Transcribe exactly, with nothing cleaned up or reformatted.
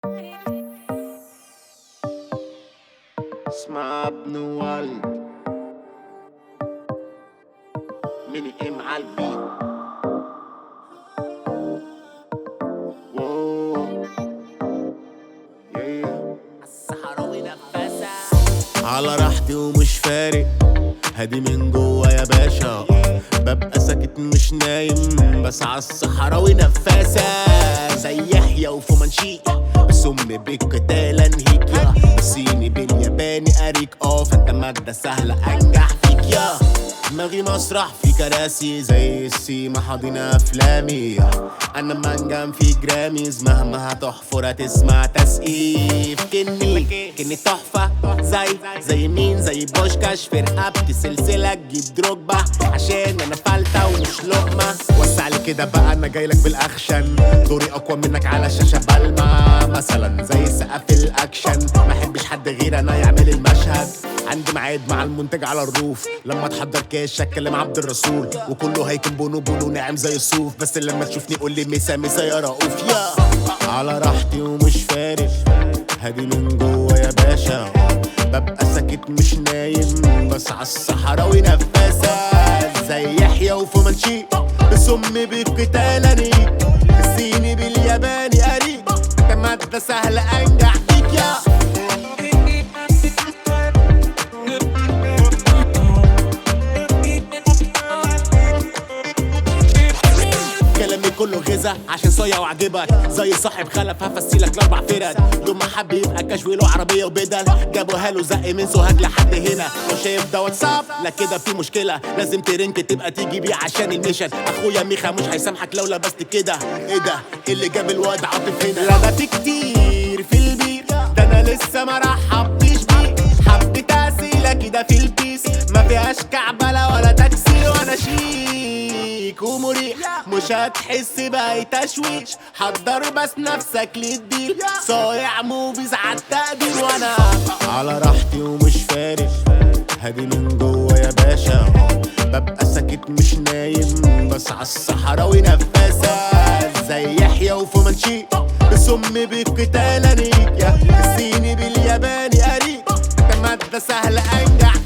اسمع ابن والد ميني ام عالبيت. واو ياه الصحراوي نفاسة على راحتي ومش فارق، هادي من جوا يا باشا، ببقى ساكت مش نايم بس عالصحراوي نفاسة، زي يحيى وفومانشي بسم بالقتال انهيك يا الصيني بالياباني اريك اه فانت مادة سهلة انجح فيك يا دماغي مسرح في كراسي زي السيما حاضن افلامي، انا منجم في جراميز مهما هتحفر هتسمع تسقيف كني كني تحفة زي زي مين زي بوشكاش في رقبتي سلسلة تجيب دروجبا عشان انا فلتة ومش لقمة. وسع لي كده بقى انا جايلك بالاكشن، دوري اقوى منك على شاشة بلمع مثلا زي سقف الاكشن، ما احبش حد غير انا يعمل المشهد، عندي ميعاد مع المنتج على الروف لما تحضر كاش اتكلم عبد الرسول وكله هيكون بونو بونو ناعم زي الصوف، بس لما تشوفني قول لي ميسا ميسا يا رؤوف يا على راحتي ومش فارق، هادي من جوا يا باشا، ببقى ساكت مش نايم بس عالصحراوي نفاسة، زي يحيى وفومانشي بسم بالقتال انيك الصيني بالياباني اريك انت مادة سهلة انجح فيك يا كله غذا عشان صايع وعجبك زي صاحب خلف هفسيلك لاربع فرد، يوم ما حب يبقى كشوي له عربيه وبدل جابوها له زق من سوهاج لحد هنا، لو شايف ده واتساب لا كده في مشكله لازم ترنك تبقى تيجي بيه عشان الميشن، اخويا ميخا مش هيسامحك لو لبست كده، ايه ده اللي جاب الواد عاطف هنا؟ لا ده في كتير في البير ده انا لسه ما رحبتش بيه، حبيت اسيله كده في البيس ما فيهاش كعبله ولا تكسير وانا شيك ومريح مش هتحس باي تشويش، حضر بس نفسك للديل صايع موفيز عالتقدير وانا على راحتي ومش فارق، هادي من جوا يا باشا، ببقى ساكت مش نايم بس عالصحراوي نفاسة، زي يحيى وفومانشي بسم بالقتال انيك يا الصيني بالياباني اريك انت مادة سهلة انجح